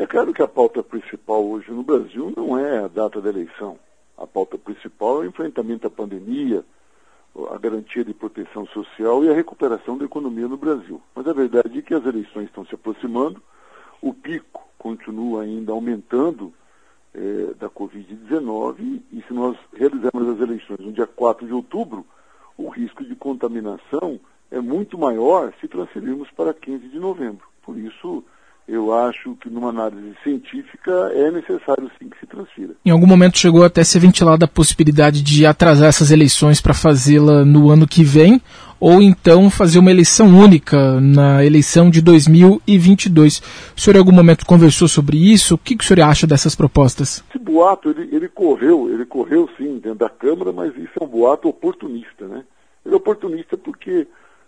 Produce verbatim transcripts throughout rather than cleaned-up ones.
claro que a pauta principal hoje no Brasil não é a data da eleição. A pauta principal é o enfrentamento à pandemia, a garantia de proteção social e a recuperação da economia no Brasil. Mas a verdade é que as eleições estão se aproximando, o pico continua ainda aumentando eh, da covid dezenove e se nós realizarmos as eleições no dia quatro de outubro, o risco de contaminação é muito maior se transferirmos para quinze de novembro. Por isso, eu acho que numa análise científica é necessário sim que se transfira. Em algum momento chegou até a ser ventilada a possibilidade de atrasar essas eleições para fazê-la no ano que vem, ou então fazer uma eleição única na eleição de dois mil e vinte e dois. O senhor em algum momento conversou sobre isso? O que, que o senhor acha dessas propostas? Esse boato, ele, ele correu, ele correu sim dentro da Câmara, mas isso é um boato oportunista, né? Ele é oportunista porque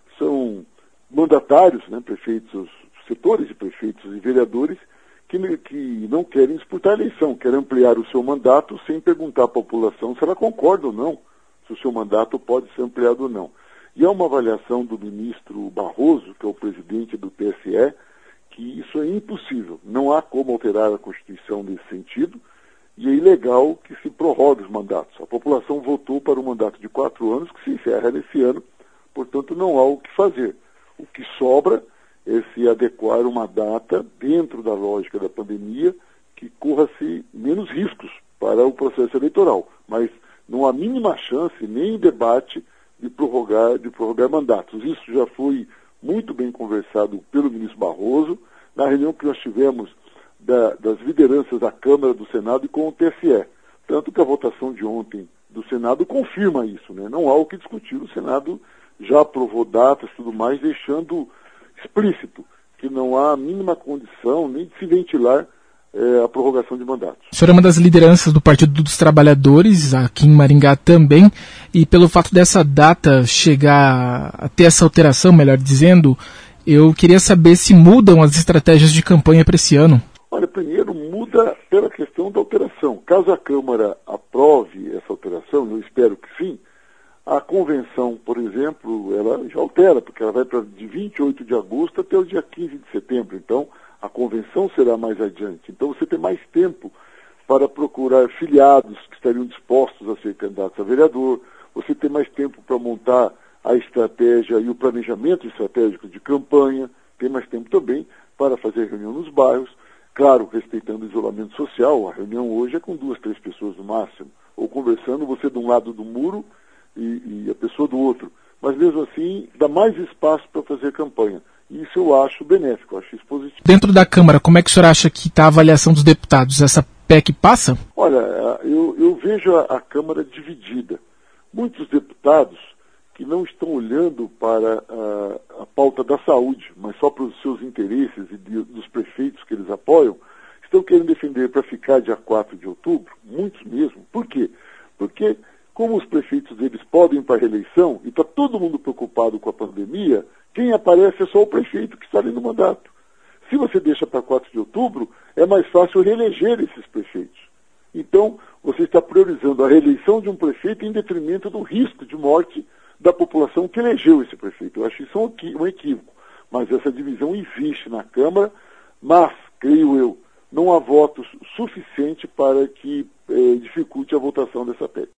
são mandatários, né, prefeitos, setores de prefeitos e vereadores que, que não querem disputar a eleição, querem ampliar o seu mandato sem perguntar à população se ela concorda ou não, se o seu mandato pode ser ampliado ou não. E há uma avaliação do ministro Barroso, que é o presidente do T S E, que isso é impossível. Não há como alterar a Constituição nesse sentido, e é ilegal que se prorrogue os mandatos. A população votou para um mandato de quatro anos, que se encerra nesse ano, portanto não há o que fazer. O que sobra é se adequar uma data dentro da lógica da pandemia que corra-se menos riscos para o processo eleitoral. Mas não há mínima chance, nem debate, de prorrogar, de prorrogar mandatos. Isso já foi muito bem conversado pelo ministro Barroso, na reunião que nós tivemos da, das lideranças da Câmara, do Senado e com o T S E. Tanto que a votação de ontem do Senado confirma isso, né? Não há o que discutir. O Senado já aprovou datas e tudo mais, deixando explícito que não há a mínima condição nem de se ventilar é, a prorrogação de mandatos. O senhor é uma das lideranças do Partido dos Trabalhadores, aqui em Maringá também, e pelo fato dessa data chegar a ter essa alteração, melhor dizendo, eu queria saber se mudam as estratégias de campanha para esse ano. Olha, primeiro muda pela questão da alteração. Caso a Câmara aprove essa alteração, eu espero que sim, a convenção, por exemplo, ela já altera, porque ela vai para de vinte e oito de agosto até o dia quinze de setembro. Então, a convenção será mais adiante. Então, você tem mais tempo para procurar filiados que estariam dispostos a ser candidatos a vereador. Você tem mais tempo para montar a estratégia e o planejamento estratégico de campanha. Tem mais tempo também para fazer reunião nos bairros. Claro, respeitando o isolamento social. A reunião hoje é com duas, três pessoas no máximo. Ou conversando, você de um lado do muro e, e a pessoa do outro. Mas mesmo assim, dá mais espaço para fazer campanha. Isso eu acho benéfico, eu acho isso positivo. Dentro da Câmara, como é que o senhor acha que está a avaliação dos deputados? Essa P E C passa? Olha, eu, eu vejo a, a Câmara dividida. Muitos deputados que não estão olhando para a, a pauta da saúde, mas só para os seus interesses e de, dos prefeitos que eles apoiam, estão querendo defender para ficar dia quatro de outubro, muitos mesmo. Por quê? Porque como os prefeitos deles podem ir para a reeleição e está todo mundo preocupado com a pandemia, quem aparece é só o prefeito que está ali no mandato. Se você deixa para quatro de outubro, é mais fácil reeleger esses prefeitos. Então, você está priorizando a reeleição de um prefeito em detrimento do risco de morte da população que elegeu esse prefeito. Eu acho isso um equívoco. Mas essa divisão existe na Câmara, mas, creio eu, não há votos suficientes para que eh, dificulte a votação dessa P E C.